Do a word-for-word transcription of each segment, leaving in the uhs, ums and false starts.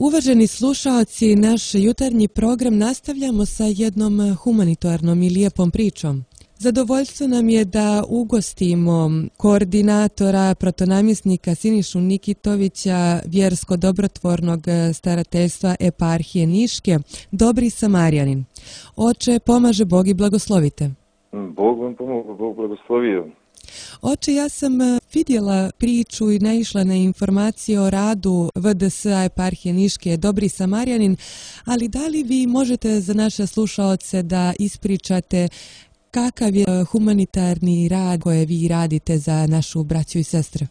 Uvaženi slušaoci, naš jutarnji program nastavljamo sa jednom humanitarnom i lijepom pričom. Zadovoljstvo nam je da ugostimo koordinatora protonamjesnika Sinišu Nikitovića vjersko-dobrotvornog starateljstva eparhije Niške, Dobri Samarjanin. Oče, pomaže Bog i blagoslovite. Bog vam pomogao, Bog blagoslovio. Oče, ja sam vidjela priču i naišla na informacije o radu V D S-a eparhije Niške Dobri Samarjanin, ali da li vi možete za naše slušaoce da ispričate kakav je humanitarni rad koje vi radite za našu braću i sestre?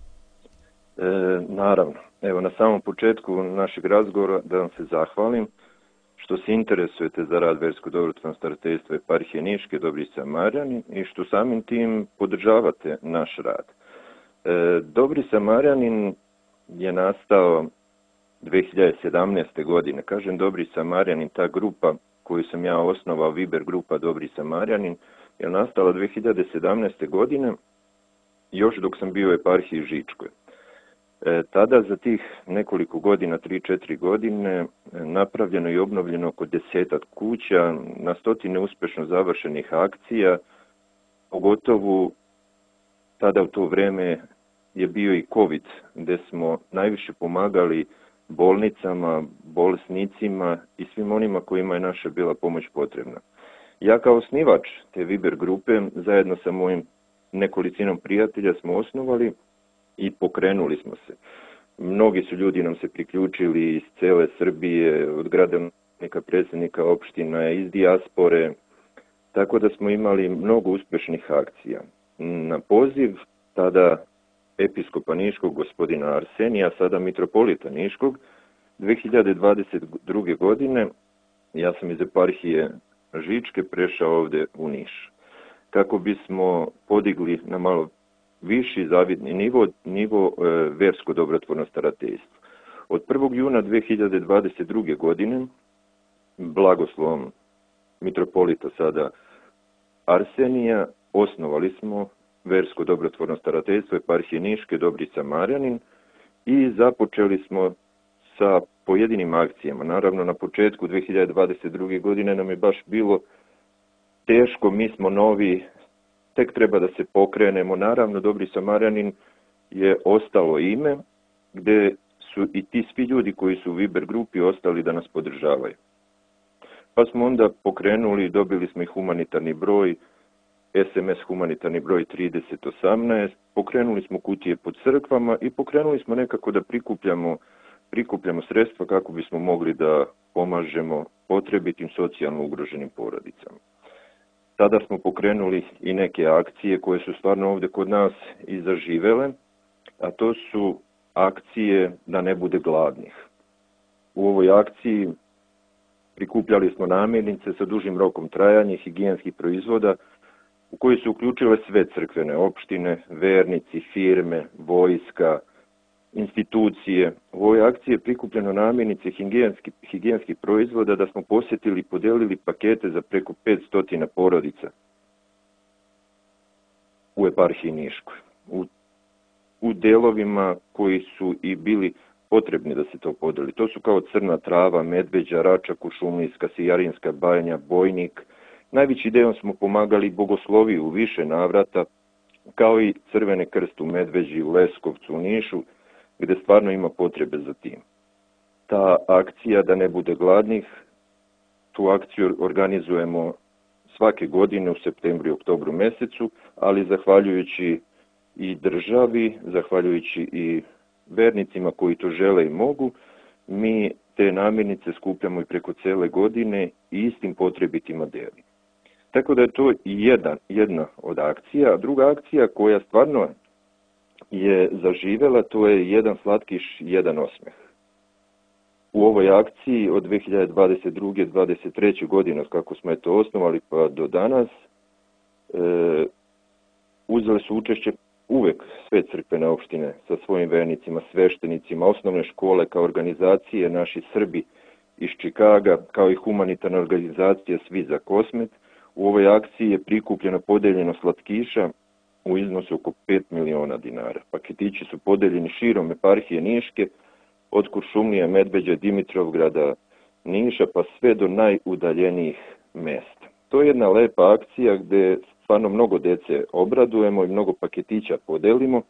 E, naravno. Evo, na samom početku našeg razgovora da vam se zahvalim što se interesujete za rad versko-dobrotvornog starateljstva eparhije Niške Dobri Samarjanin i što samim tim podržavate naš rad. E, Dobri Samarjanin je nastao dve hiljade sedamnaeste. godine. Kažem Dobri Samarjanin, ta grupa koju sam ja osnovao, Viber grupa Dobri Samarjanin, je nastala dve hiljade sedamnaeste. godine, još dok sam bio u eparhiji Žičkoj. E, tada za tih nekoliko godina, tri četiri godine, napravljeno i obnovljeno oko desetak kuća, na stotine uspješno završenih akcija, pogotovo tada u to vrijeme je bio i COVID, gdje smo najviše pomagali bolnicama, bolesnicima i svim onima kojima je naša bila pomoć potrebna. Ja kao osnivač te Viber grupe, zajedno sa mojim nekolicinom prijatelja smo osnovali i pokrenuli smo se. Mnogi su ljudi nam se priključili iz cele Srbije, od gradonačelnika, predsjednika opština, iz dijaspore, tako da smo imali mnogo uspješnih akcija. Na poziv tada episkopa Niškog, gospodina Arsenija, sada mitropolita Niškog, dve hiljade dvadeset druge. godine ja sam iz eparhije Žičke prešao ovdje u Niš, kako bismo podigli na malo viši zavidni nivo, nivo e, versko-dobrotvorno starateljstvo. Od prvog juna dve hiljade dvadeset druge. godine, blagoslovom mitropolita sada Arsenija, osnovali smo versko-dobrotvorno starateljstvo eparhije Niške Dobri Samarjanin i započeli smo sa pojedinim akcijama. Naravno, na početku dve hiljade dvadeset druge. godine nam je baš bilo teško, mi smo novi, tek treba da se pokrenemo. Naravno, Dobri Samarjanin je ostalo ime gdje su i ti svi ljudi koji su u Viber grupi ostali da nas podržavaju. Pa smo onda pokrenuli, dobili smo i humanitarni broj, S M S humanitarni broj trideset osamnaest, pokrenuli smo kutije po crkvama i pokrenuli smo nekako da prikupljamo, prikupljamo sredstva kako bismo mogli da pomažemo potrebitim socijalno ugroženim porodicama. Tada smo pokrenuli i neke akcije koje su stvarno ovdje kod nas i zaživele, a to su akcije da ne bude gladnih. U ovoj akciji prikupljali smo namirnice sa dužim rokom trajanja, higijenskih proizvoda, u koji su uključile sve crkvene opštine, vernici, firme, vojska, institucije. U ovoj akciji je prikupljeno namirnice higijenskih, higijenskih proizvoda da smo posjetili i podijelili pakete za preko petsto porodica u eparhiji Niškoj. U, u delovima koji su i bili potrebni da se to podeli. To su kao Crna Trava, Medveđa, Rača, Kušumlijska, Sijarinska Banja, Bojnik. Najveći deo smo pomagali Bogosloviju u više navrata, kao i Crveni krst u Medveđi, u Leskovcu, u Nišu, gdje stvarno ima potrebe za tim. Ta akcija da ne bude gladnih, tu akciju organizujemo svake godine u septembru i oktobru mjesecu, ali zahvaljujući i državi, zahvaljujući i vernicima koji to žele i mogu, mi te namirnice skupljamo i preko cele godine i istim potrebitima delimo. Tako da je to jedan, jedna od akcija. A druga akcija koja stvarno je zaživjela, to je jedan slatkiš, jedan osmeh. U ovoj akciji od dve hiljade dvadeset druge. do dvadeset treće. godine, kako smo je to osnovali pa do danas, e, uzeli su učešće uvek sve crkvene opštine sa svojim vernicima, sveštenicima, osnovne škole kao organizacije, naši Srbi iz Čikaga, kao i humanitarna organizacija Svi za Kosmet. U ovoj akciji je prikupljeno podeljeno slatkiša u iznosu oko pet miliona dinara. Paketići su podeljeni širom eparhije Niške od Kuršumlije, Medveđe, Dimitrovgrada, Niša, pa sve do najudaljenijih mjesta. To je jedna lepa akcija gdje stvarno mnogo djece obradujemo i mnogo paketića podelimo,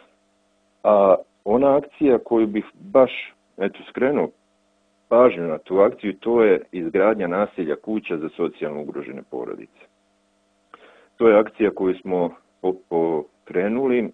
a ona akcija koju bih baš eto, skrenuo pažnju na tu akciju, to je izgradnja naselja kuća za socijalno ugrožene porodice. To je akcija koju smo pokrenuli. E,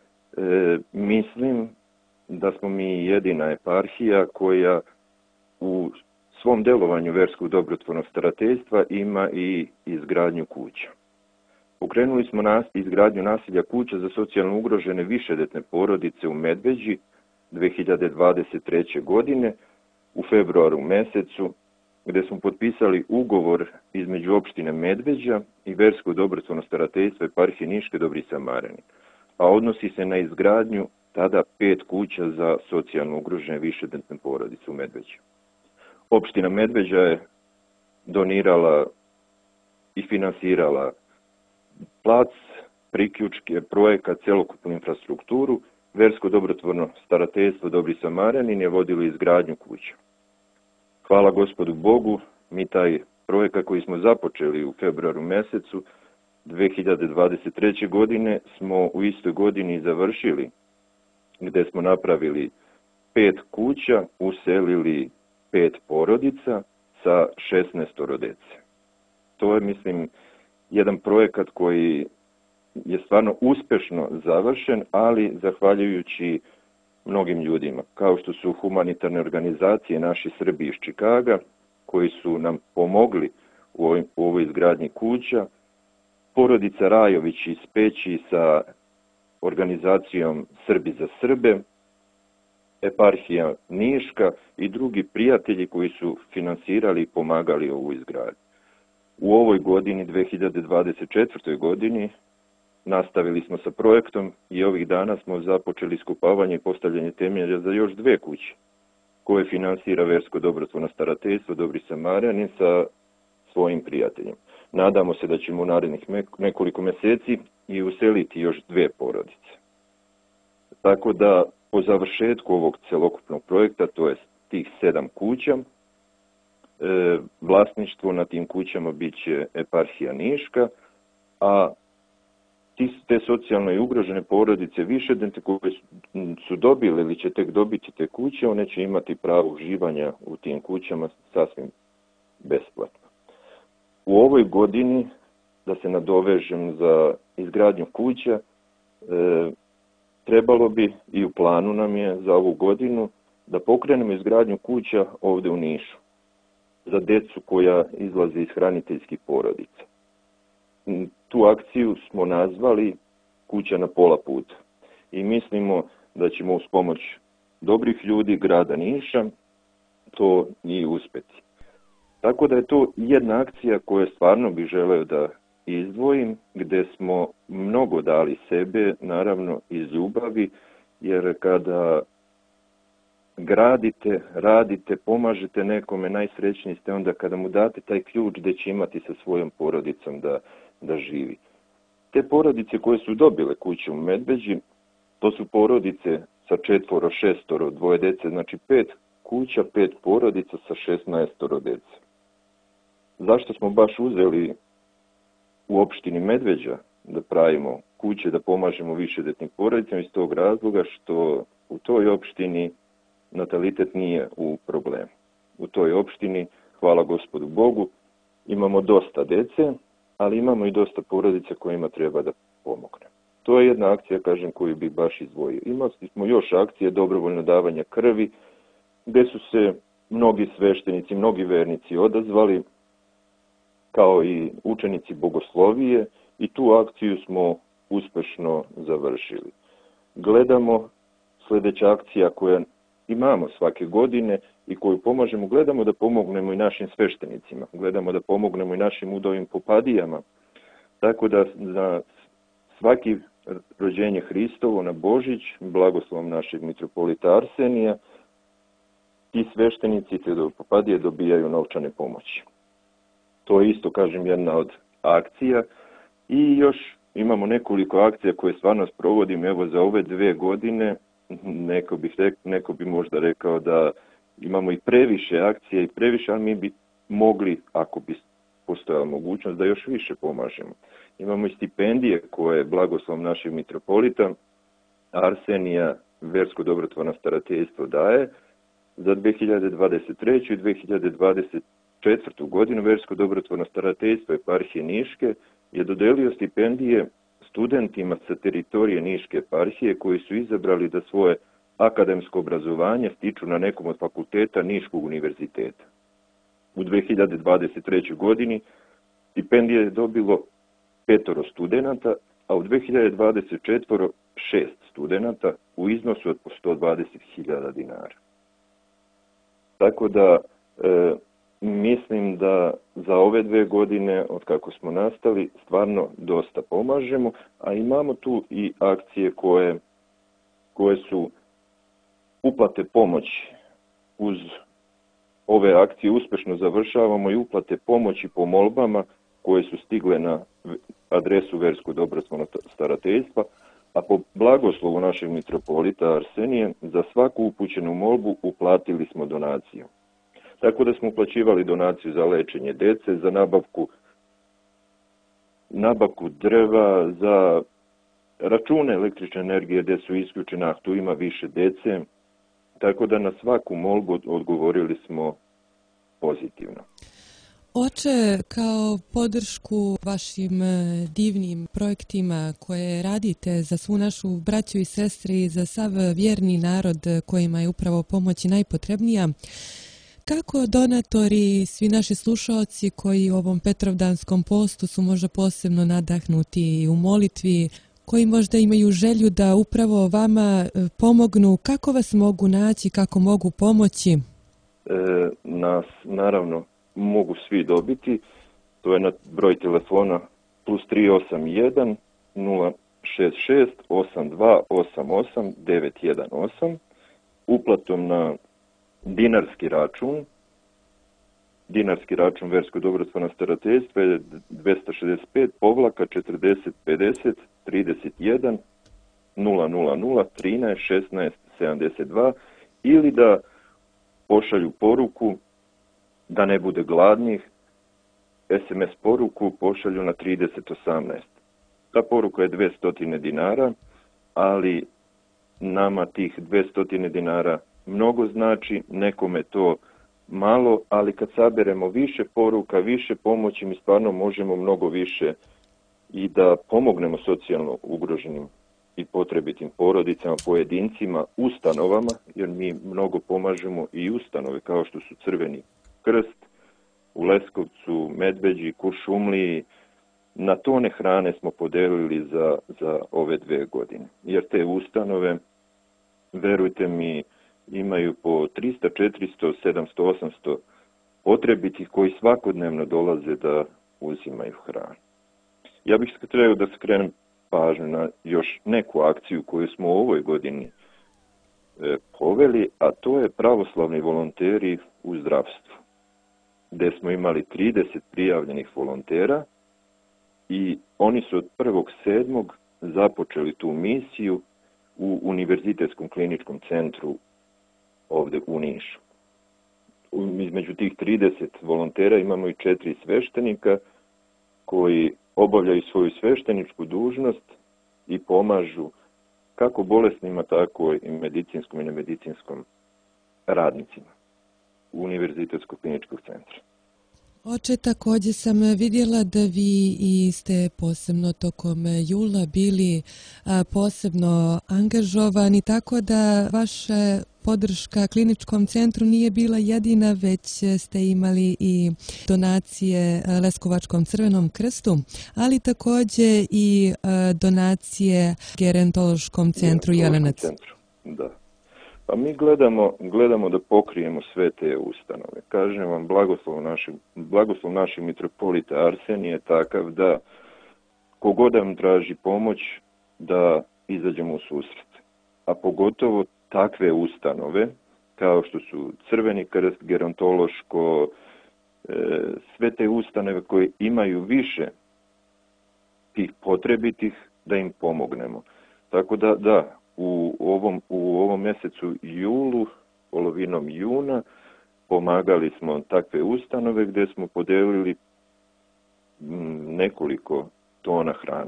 mislim da smo mi jedina eparhija koja u svom delovanju verskog dobrotvornog starateljstva ima i izgradnju kuća. Pokrenuli smo nas, izgradnju naselja kuća za socijalno ugrožene višedetne porodice u Medveđi dve hiljade dvadeset treće. godine u februaru mjesecu, gdje smo potpisali ugovor između opštine Medveđa i verskog dobrotvorno starateljstva eparhije Niške Dobri Samarani, a odnosi se na izgradnju tada pet kuća za socijalno ugrožene višedetne porodice u Medveđi. Opština Medveđa je donirala i finansirala plac, priključke, projekat, celokupnu infrastrukturu. Versko dobrotvorno starateljstvo Dobri Samaranin je vodilo izgradnju kuća. Hvala Gospodu Bogu, mi taj projekat koji smo započeli u februaru mjesecu dve hiljade dvadeset treće. godine smo u istoj godini završili, gdje smo napravili pet kuća, uselili pet porodica sa šesnaest djece. To je, mislim, jedan projekat koji je stvarno uspješno završen, ali zahvaljujući mnogim ljudima, kao što su humanitarne organizacije naši Srbi iz Čikaga, koji su nam pomogli u ovoj, u ovoj izgradnji kuća, porodica Rajović iz Peći sa organizacijom Srbi za Srbe, eparhija Niška i drugi prijatelji koji su finansirali i pomagali ovu izgradnju. U ovoj godini, dve hiljade dvadeset četvrtoj. godini, nastavili smo sa projektom i ovih dana smo započeli skupavanje i postavljanje temelja za još dve kuće, koje finansira versko dobrotvorno starateljstvo Dobri Samaranin sa svojim prijateljem. Nadamo se da ćemo u narednih nekoliko mjeseci i useliti još dve porodice. Tako da po završetku ovog celokupnog projekta, to je tih sedam kuća, e, vlasništvo na tim kućama bit će eparhija Niška, a te socijalno i ugrožene porodice višedetne koje su dobile ili će tek dobiti te kuće, one će imati pravo uživanja u tim kućama sasvim besplatno. U ovoj godini, da se nadovežem za izgradnju kuća, e, trebalo bi i u planu nam je za ovu godinu da pokrenemo izgradnju kuća ovdje u Nišu za djecu koja izlaze iz hraniteljskih porodica. Tu akciju smo nazvali kuća na pola puta i mislimo da ćemo uz pomoć dobrih ljudi grada Niša to i uspjeti. Tako da je to jedna akcija koju stvarno bih želeo da izdvojim, gdje smo mnogo dali sebe, naravno iz ljubavi, jer kada gradite, radite, pomažete nekome, najsrećniji ste onda kada mu date taj ključ gdje će imati sa svojom porodicom da, da živi. Te porodice koje su dobile kuće u Medveđi, to su porodice sa četvoro, šestoro, dvoje djece, znači pet kuća, pet porodica sa šesnaestoro djece. Zašto smo baš uzeli u opštini Medveđa da pravimo kuće, da pomažemo višedetnim porodicama? Iz tog razloga što u toj opštini natalitet nije u problemu. U toj opštini, hvala Gospodu Bogu, imamo dosta djece, ali imamo i dosta porodica kojima treba da pomogne. To je jedna akcija, kažem, koju bih baš izdvojio. Imali smo još akcije dobrovoljno davanja krvi, gdje su se mnogi sveštenici, mnogi vernici odazvali, kao i učenici bogoslovije, i tu akciju smo uspješno završili. Gledamo sljedeća akcija koja imamo svake godine i koju pomažemo, gledamo da pomognemo i našim sveštenicima, gledamo da pomognemo i našim udovim popadijama, tako da za svaki rođenje Hristovo na Božić, blagoslovom našeg mitropolita Arsenija, ti sveštenici te popadije dobijaju novčane pomoći. To je isto, kažem, jedna od akcija i još imamo nekoliko akcija koje stvarno sprovodim. Evo za ove dve godine neko bi, neko bi možda rekao da imamo i previše akcije i previše, ali mi bi mogli, ako bi postojala mogućnost, da još više pomažemo. Imamo i stipendije koje blagoslov našeg mitropolita Arsenija Versko dobrotvorno starateljstvo daje za dve hiljade dvadeset treću i dve hiljade dvadeset četvrtu godinu. Versko dobrotvorno starateljstvo Eparhije Niške je dodelio stipendije studentima sa teritorije Niške eparhije koji su izabrali da svoje akademsko obrazovanje stiču na nekom od fakulteta Niškog univerziteta. U dve hiljade dvadeset trećoj godini stipendije je dobilo petoro studenata, a u dve hiljade dvadeset četvrtoj šest studenata u iznosu od po sto dvadeset hiljada dinara. Tako da e, mislim da za ove dve godine, od kako smo nastali, stvarno dosta pomažemo, a imamo tu i akcije koje, koje su uplate pomoći. Uz ove akcije uspešno završavamo i uplate pomoći po molbama koje su stigle na adresu Versko dobrotvorno starateljstva, a po blagoslovu našeg mitropolita Arsenije za svaku upućenu molbu uplatili smo donaciju. Tako da smo uplaćivali donaciju za lečenje dece, za nabavku, nabavku drva, za račune električne energije gdje su isključene, a tu ima više dece. Tako da na svaku molbu odgovorili smo pozitivno. Oče, kao podršku vašim divnim projektima koje radite za svu našu braću i sestre i za sav vjerni narod kojima je upravo pomoć najpotrebnija, kako donatori, svi naši slušaoci koji u ovom Petrovdanskom postu su možda posebno nadahnuti u molitvi, koji možda imaju želju da upravo vama pomognu, kako vas mogu naći, kako mogu pomoći? E, nas, naravno, mogu svi dobiti. To je na broj telefona plus tri osam jedan nula šest šest osam dva osam osam devet jedan osam, uplatom na dinarski račun. Dinarski račun Versko dobrotvorno starateljstvo je dvesta šezdeset pet povlaka četrdeset pedeset trideset jedan nula nula nula trinaest šesnaest sedamdeset dva ili da pošalju poruku da ne bude gladnih, es em es poruku pošalju na trideset osamnaest. Ta poruka je dvesta dinara, ali nama tih dvesta dinara mnogo znači, nekome to malo, ali kad saberemo više poruka, više pomoći, mi stvarno možemo mnogo više i da pomognemo socijalno ugroženim i potrebitim porodicama, pojedincima, ustanovama, jer mi mnogo pomažemo i ustanove kao što su Crveni krst u Leskovcu, Medveđi, Kuršumliji. Na tone hrane smo podelili za, za ove dve godine. Jer te ustanove, verujte mi, imaju po trista, četiristo, sedamsto, osamsto potrebitih koji svakodnevno dolaze da uzimaju hranu. Ja bih trebao da skrenem pažnju na još neku akciju koju smo u ovoj godini e, poveli, a to je pravoslavni volonteri u zdravstvu, gdje smo imali trideset prijavljenih volontera i oni su od prvog sedmog započeli tu misiju u Univerzitetskom kliničkom centru ovdje u Nišu. Između tih trideset volontera imamo i četiri sveštenika koji obavljaju svoju svešteničku dužnost i pomažu kako bolesnima, tako i medicinskom i nemedicinskom radnicima u Univerzitetskog kliničkog centra. Oče, također sam vidjela da vi i ste posebno tokom jula bili a, posebno angažovani, tako da vaša podrška kliničkom centru nije bila jedina, već ste imali i donacije Leskovačkom Crvenom krstu, ali također i a, donacije Gerontološkom centru Jelenac. Centru, da. Pa mi gledamo, gledamo da pokrijemo sve te ustanove. Kažem vam, blagoslov našeg, blagoslov našeg mitropolita Arsenije je takav da kogod nam traži pomoć, da izađemo u susret. A pogotovo takve ustanove, kao što su Crveni krst, Gerontološko, e, sve te ustanove koje imaju više tih potrebitih, da im pomognemo. Tako da, da, u ovom, u ovom mjesecu julu, polovinom juna, pomagali smo takve ustanove gdje smo podelili nekoliko tona hrane.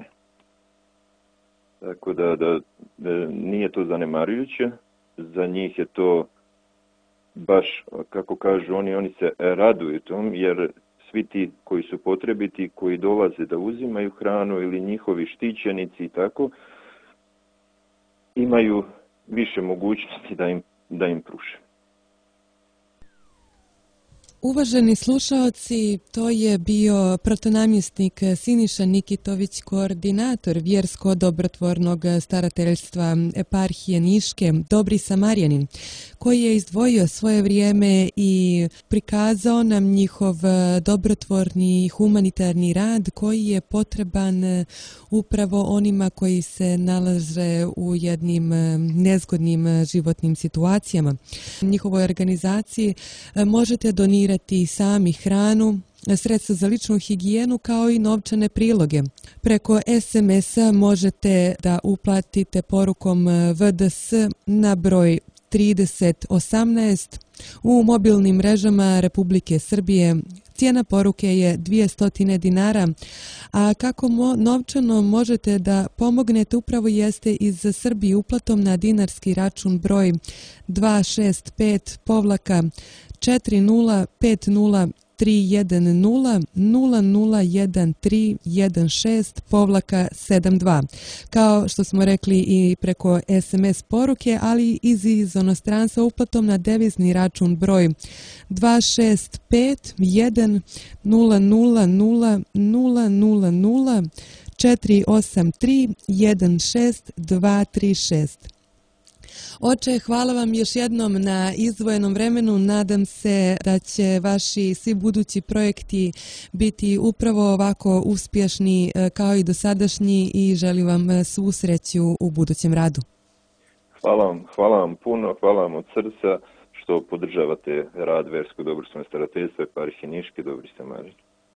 Tako da, da, da nije to zanemarujuće, za njih je to baš, kako kažu oni, oni se raduju tom, jer svi ti koji su potrebiti, koji dolaze da uzimaju hranu ili njihovi štićenici i tako, imaju više mogućnosti da im, da im pruže. Uvaženi slušaoci, to je bio protonamjesnik Siniša Nikitović, koordinator vjersko-dobrotvornog starateljstva eparhije Niške, Dobri Samarjanin, koji je izdvojio svoje vrijeme i prikazao nam njihov dobrotvorni humanitarni rad koji je potreban upravo onima koji se nalaze u jednim nezgodnim životnim situacijama. Njihovoj organizaciji možete donirati i sami hranu, sredstva za ličnu higijenu kao i novčane priloge. Preko es em es-a možete da uplatite porukom V D S na broj trideset osamnaest u mobilnim mrežama Republike Srbije. Cijena poruke je dvjesto dinara, a kako mo- novčano možete da pomognete upravo jeste iz Srbije uplatom na dinarski račun broj dva šest pet četiri nula pet nula tri jedan nula nula nula jedan tri jedan šest sedam dva. Kao što smo rekli i preko es em es poruke, ali iz, iz inostranstva uplatom na devizni račun broj dva šest pet jedan nula nula nula nula nula nula četiri osam tri jedan šest dva tri šest. Oče, hvala vam još jednom na izdvojenom vremenu. Nadam se da će vaši svi budući projekti biti upravo ovako uspješni kao i dosadašnji i želim vam svu sreću u budućem radu. Hvala vam, hvala vam puno, hvala vam od srca što podržavate rad Versko-dobrotvornog starateljstva eparhije Niške, Dobri Samarjanin.